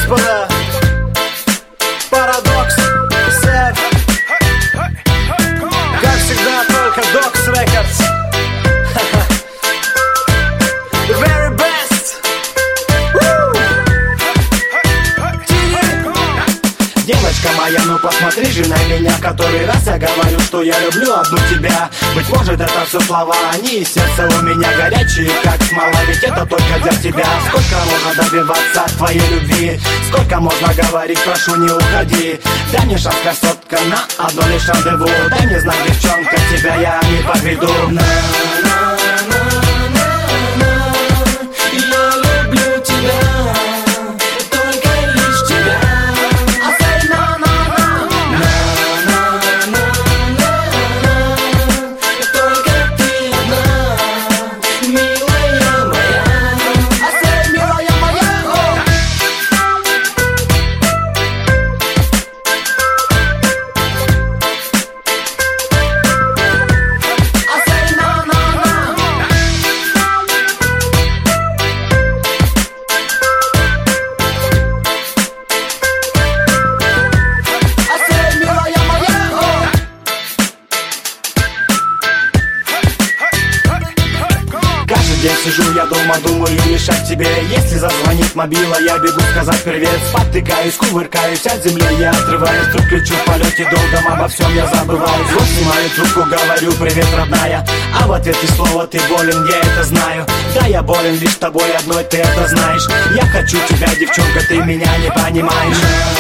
господа, Парадокс, Сет. Как всегда, только Докс Рекордс. The very best. Девочка моя, ну посмотри же на меня. Который раз я говорю, что я люблю одну тебя. Быть может это все слова, они и сердце у меня горячие, как смола. Ведь это только для тебя. Сколько можно добиваться твоей любви? Сколько можно говорить, прошу не уходи. Дай мне шанс, красотка, на одно лишь рандеву. Дай мне знак, девчонка, тебя я не подведу. День сижу я дома, думаю мешать тебе. Если зазвонит мобила, я бегу сказать привет. Спотыкаюсь, кувыркаюсь от земли, я отрываюсь. Вдруг кричу в полете, долгом обо всем я забываю. Вот снимаю трубку, говорю привет, родная. А в ответ и слово ты болен, я это знаю. Да, я болен лишь тобой одной, ты это знаешь. Я хочу тебя, девчонка, ты меня не понимаешь.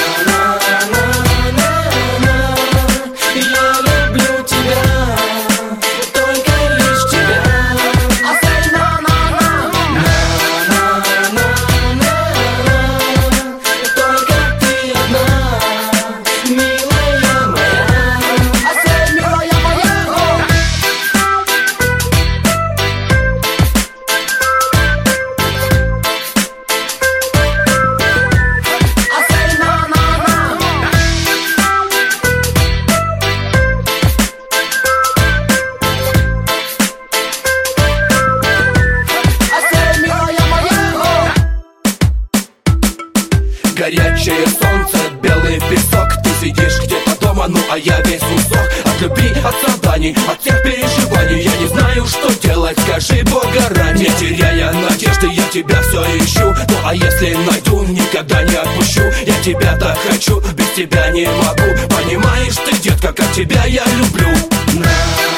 Горячее солнце, белый песок. Ты сидишь где-то дома, ну а я весь усох. От любви, от страданий, от всех переживаний. Я не знаю, что делать, скажи, Бога ради. Не теряя надежды, я тебя все ищу. Ну а если найду, никогда не отпущу. Я тебя так хочу, без тебя не могу. Понимаешь ты, детка, как тебя я люблю.